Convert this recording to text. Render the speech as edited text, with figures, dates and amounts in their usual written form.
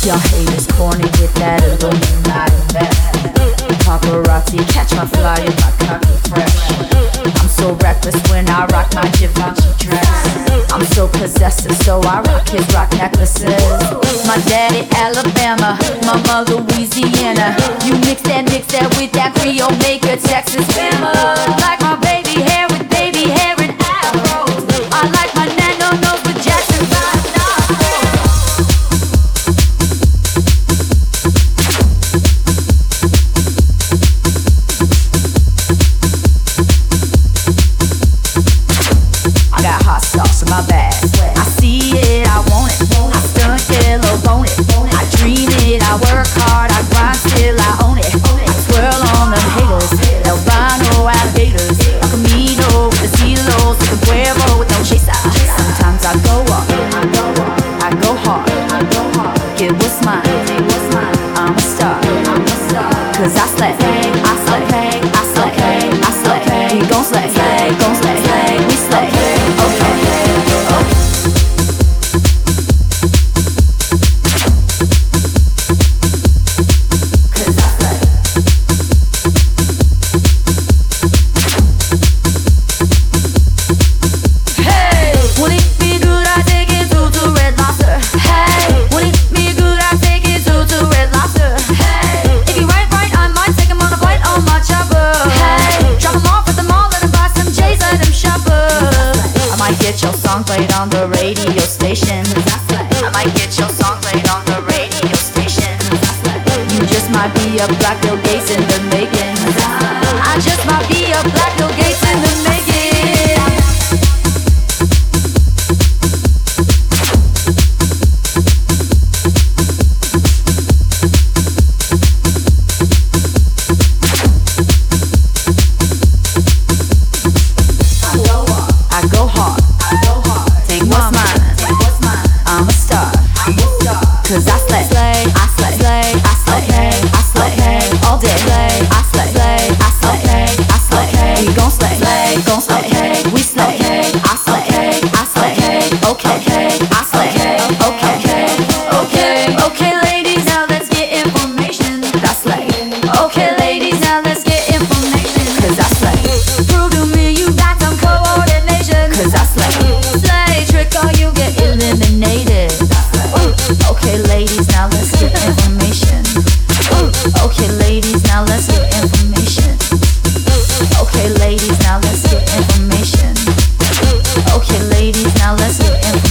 Y'all haters corny with that Illuminati mess. Paparazzi catch my fly in my cocky fresh. I'm so reckless when I rock my Givenchy dress. I'm so possessive, so I rock his rock necklaces. My daddy Alabama, mama Louisiana. You mix that with that Creole maker, Texas Bama. Like my baby hair with baby hair and afro. I like my nano nose with Jackson 5 nostrils. I got hot sauce in my bag. I see it, I want it. I stunt yellow, bone it. I dream it, I work hard, I grind till I own it. I swirl on them haters, albino alligators. El Camino with the CeeLos, with the Cuervo with no chaser. Sometimes I go up, I go hard. Get what's mine, I'm a star. Cause I slay, I slay, I slay, I slay. We gon' slay, we slay. Okay. Get your song played on the radio station. I might get your song played on the radio station. You just might be a Black Bill Gates in the making. I just might be a Black Bill Gates in the making. I go hard. Take what's mine. I'm a star. Cause I slay, I slay, I slay, I slay, all day. I slay, I slay, I slay. We gon' slay, we slay. I slay, okay. I slay, okay, ladies, now let's get information. I slay. Okay, ladies, now let's get information. Cause I slay. Prove to me you got some coordination. Cause I slay. Slay trick or you get eliminated. Okay, ladies, now let's get information. Okay, ladies, now let's get information. Okay, ladies, now let's get information. Okay, ladies, now let's get information.